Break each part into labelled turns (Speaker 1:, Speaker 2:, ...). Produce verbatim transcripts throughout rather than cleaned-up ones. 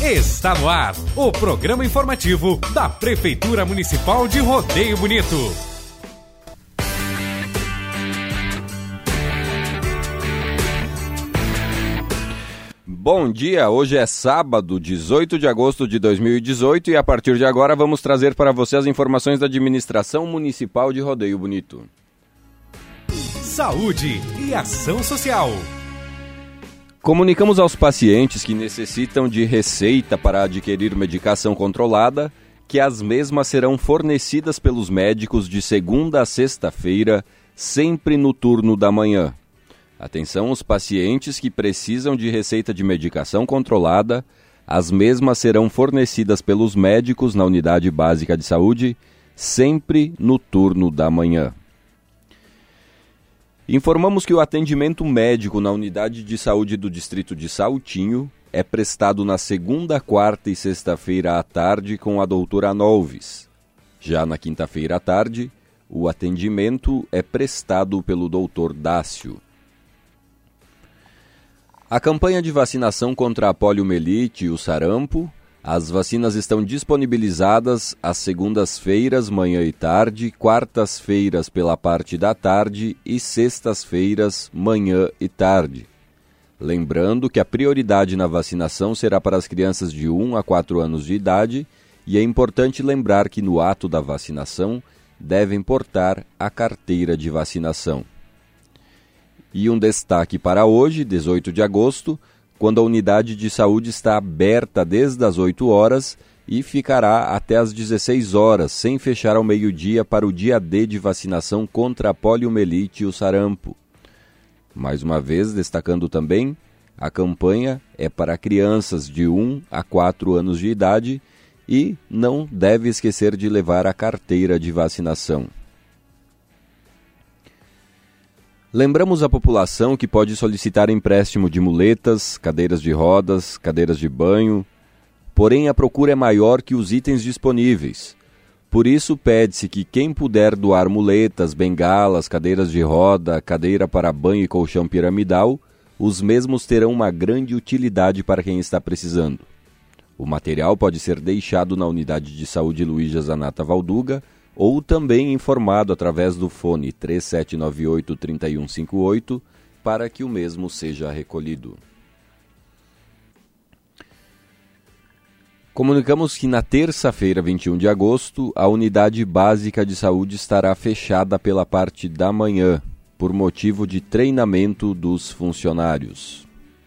Speaker 1: Está no ar o programa informativo da Prefeitura Municipal de Rodeio Bonito.
Speaker 2: Bom dia, hoje é sábado, dezoito de agosto de dois mil e dezoito e a partir de agora vamos trazer para você as informações da Administração Municipal de Rodeio Bonito.
Speaker 1: Saúde e ação social.
Speaker 2: Comunicamos aos pacientes que necessitam de receita para adquirir medicação controlada que as mesmas serão fornecidas pelos médicos de segunda a sexta-feira, sempre no turno da manhã. Atenção aos pacientes que precisam de receita de medicação controlada, as mesmas serão fornecidas pelos médicos na Unidade Básica de Saúde, sempre no turno da manhã. Informamos que o atendimento médico na Unidade de Saúde do Distrito de Saltinho é prestado na segunda, quarta e sexta-feira à tarde com a doutora Anolves. Já na quinta-feira à tarde, o atendimento é prestado pelo doutor Dácio. A campanha de vacinação contra a poliomielite e o sarampo, as vacinas estão disponibilizadas às segundas-feiras, manhã e tarde, quartas-feiras pela parte da tarde e sextas-feiras, manhã e tarde. Lembrando que a prioridade na vacinação será para as crianças de um a quatro anos de idade e é importante lembrar que no ato da vacinação devem portar a carteira de vacinação. E um destaque para hoje, dezoito de agosto, quando a unidade de saúde está aberta desde as oito horas e ficará até as dezesseis horas, sem fechar ao meio-dia para o dia D de vacinação contra a poliomielite e o sarampo. Mais uma vez, destacando também, a campanha é para crianças de um a quatro anos de idade e não deve esquecer de levar a carteira de vacinação. Lembramos a população que pode solicitar empréstimo de muletas, cadeiras de rodas, cadeiras de banho, porém a procura é maior que os itens disponíveis. Por isso pede-se que quem puder doar muletas, bengalas, cadeiras de roda, cadeira para banho e colchão piramidal, os mesmos terão uma grande utilidade para quem está precisando. O material pode ser deixado na Unidade de Saúde Luísa Zanata Valduga, ou também informado através do fone três sete nove oito, três um cinco oito para que o mesmo seja recolhido. Comunicamos que na terça-feira, vinte e um de agosto, a Unidade Básica de Saúde estará fechada pela parte da manhã, por motivo de treinamento dos funcionários.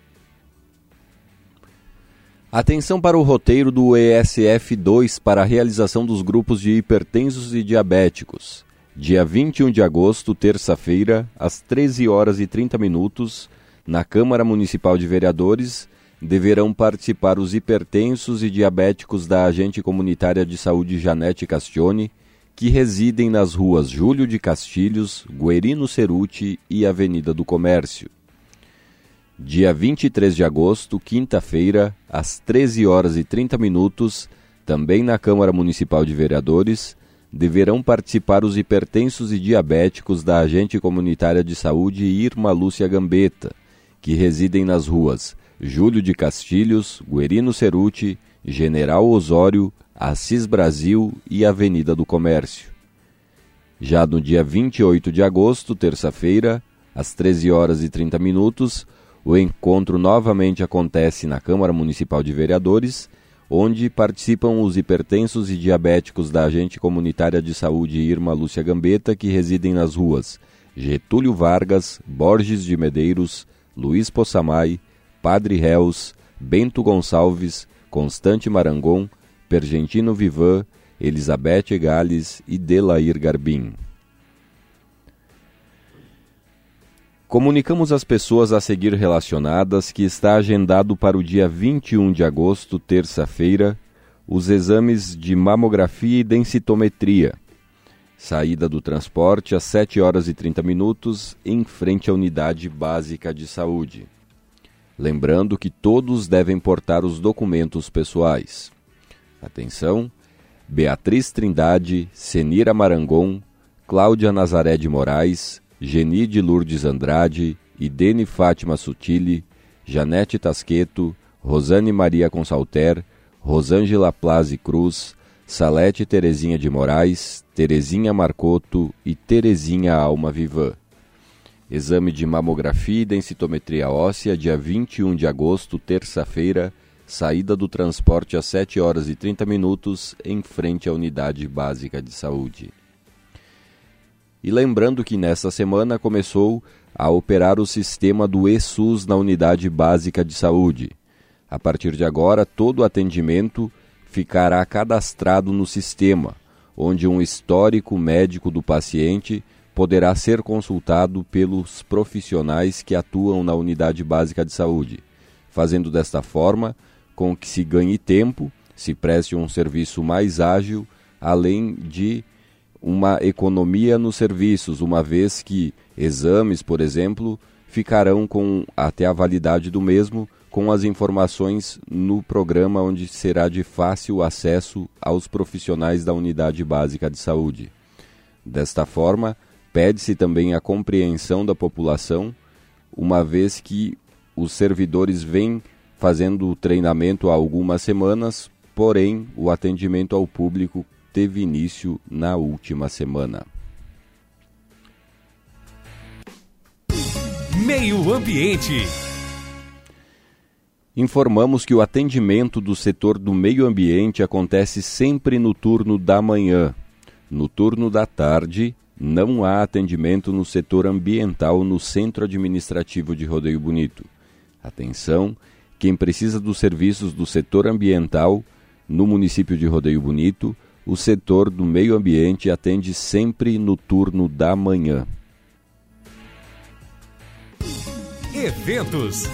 Speaker 2: Atenção para o roteiro do E S F dois para a realização dos grupos de hipertensos e diabéticos. Dia vinte e um de agosto, terça-feira, às treze horas e trinta minutos, na Câmara Municipal de Vereadores, deverão participar os hipertensos e diabéticos da Agente Comunitária de Saúde Janete Castione, que residem nas ruas Júlio de Castilhos, Guerino Ceruti e Avenida do Comércio. Dia vinte e três de agosto, quinta-feira, às treze horas e trinta minutos, também na Câmara Municipal de Vereadores, deverão participar os hipertensos e diabéticos da Agente Comunitária de Saúde Irma Lúcia Gambetta, que residem nas ruas Júlio de Castilhos, Guerino Ceruti, General Osório, Assis Brasil e Avenida do Comércio. Já no dia vinte e oito de agosto, terça-feira, às treze horas e trinta minutos, o encontro novamente acontece na Câmara Municipal de Vereadores, onde participam os hipertensos e diabéticos da Agente Comunitária de Saúde Irma Lúcia Gambetta, que residem nas ruas Getúlio Vargas, Borges de Medeiros, Luiz Possamay, Padre Réus, Bento Gonçalves, Constante Marangon, Pergentino Vivan, Elizabeth Gales e Delair Garbim. Comunicamos às pessoas a seguir relacionadas que está agendado para o dia vinte e um de agosto, terça-feira, os exames de mamografia e densitometria. Saída do transporte às sete horas e trinta minutos, em frente à Unidade Básica de Saúde. Lembrando que todos devem portar os documentos pessoais. Atenção! Beatriz Trindade, Senira Marangon, Cláudia Nazaré de Moraes, Geni de Lourdes Andrade, Idene Fátima Sutili, Janete Tasqueto, Rosane Maria Consalter, Rosângela Plaze Cruz, Salete Terezinha de Moraes, Terezinha Marcoto e Terezinha Alma Vivan. Exame de mamografia e densitometria óssea, dia vinte e um de agosto, terça-feira, saída do transporte às sete horas e trinta minutos, em frente à Unidade Básica de Saúde. E lembrando que nesta semana começou a operar o sistema do eSUS na Unidade Básica de Saúde. A partir de agora, todo o atendimento ficará cadastrado no sistema, onde um histórico médico do paciente poderá ser consultado pelos profissionais que atuam na Unidade Básica de Saúde, fazendo desta forma com que se ganhe tempo, se preste um serviço mais ágil, além de uma economia nos serviços, uma vez que exames, por exemplo, ficarão com até a validade do mesmo, com as informações no programa onde será de fácil acesso aos profissionais da Unidade Básica de Saúde. Desta forma, pede-se também a compreensão da população, uma vez que os servidores vêm fazendo o treinamento há algumas semanas, porém o atendimento ao público teve início na última semana.
Speaker 1: Meio Ambiente.
Speaker 2: Informamos que o atendimento do setor do meio ambiente acontece sempre no turno da manhã. No turno da tarde, não há atendimento no setor ambiental no Centro Administrativo de Rodeio Bonito. Atenção, quem precisa dos serviços do setor ambiental no município de Rodeio Bonito, o setor do meio ambiente atende sempre no turno da manhã.
Speaker 1: Eventos.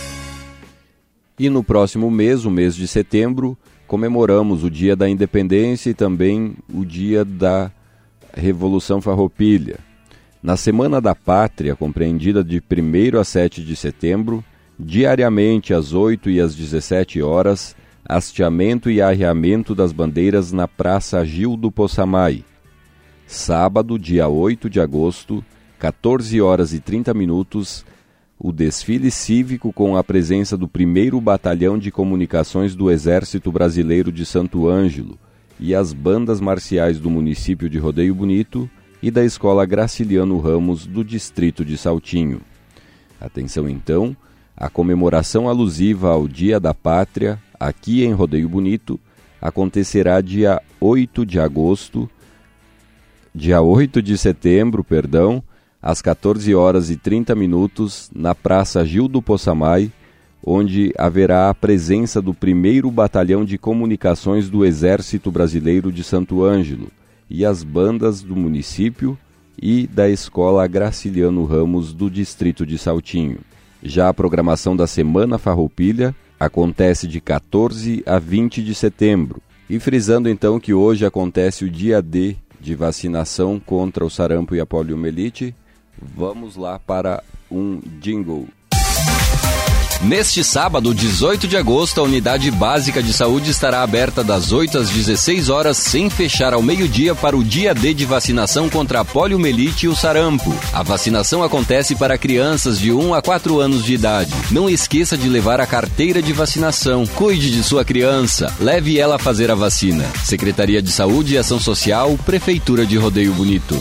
Speaker 2: E no próximo mês, o mês de setembro, comemoramos o Dia da Independência e também o Dia da Revolução Farroupilha. Na Semana da Pátria, compreendida de primeiro a sete de setembro, diariamente às oito e às dezessete horas, hasteamento e arreamento das bandeiras na Praça Gil do Possamay. Sábado, dia oito de agosto, quatorze horas e trinta minutos, o desfile cívico com a presença do primeiro Batalhão de Comunicações do Exército Brasileiro de Santo Ângelo e as bandas marciais do município de Rodeio Bonito e da Escola Graciliano Ramos do distrito de Saltinho. Atenção então, a comemoração alusiva ao Dia da Pátria, aqui em Rodeio Bonito, acontecerá dia oito de agosto, dia oito de setembro, perdão, às quatorze horas e trinta minutos, na Praça Gil do Possamay, onde haverá a presença do primeiro Batalhão de Comunicações do Exército Brasileiro de Santo Ângelo e as bandas do município e da Escola Graciliano Ramos do distrito de Saltinho. Já a programação da Semana Farroupilha acontece de quatorze a vinte de setembro. E frisando então que hoje acontece o dia D de vacinação contra o sarampo e a poliomielite, vamos lá para um jingle.
Speaker 3: Neste sábado, dezoito de agosto, a Unidade Básica de Saúde estará aberta das oito às dezesseis horas, sem fechar ao meio-dia, para o dia D de vacinação contra a poliomielite e o sarampo. A vacinação acontece para crianças de um a quatro anos de idade. Não esqueça de levar a carteira de vacinação. Cuide de sua criança. Leve ela a fazer a vacina. Secretaria de Saúde e Ação Social, Prefeitura de Rodeio Bonito.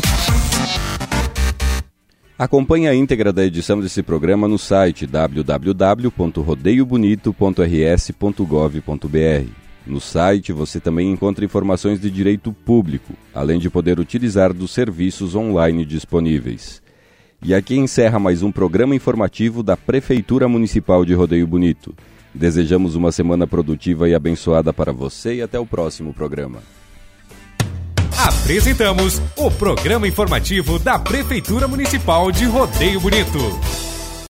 Speaker 2: Acompanhe a íntegra da edição desse programa no site w w w ponto rodeio bonito ponto r s ponto gov ponto b r. No site você também encontra informações de direito público, além de poder utilizar dos serviços online disponíveis. E aqui encerra mais um programa informativo da Prefeitura Municipal de Rodeio Bonito. Desejamos uma semana produtiva e abençoada para você e até o próximo programa.
Speaker 1: Apresentamos o programa informativo da Prefeitura Municipal de Rodeio Bonito.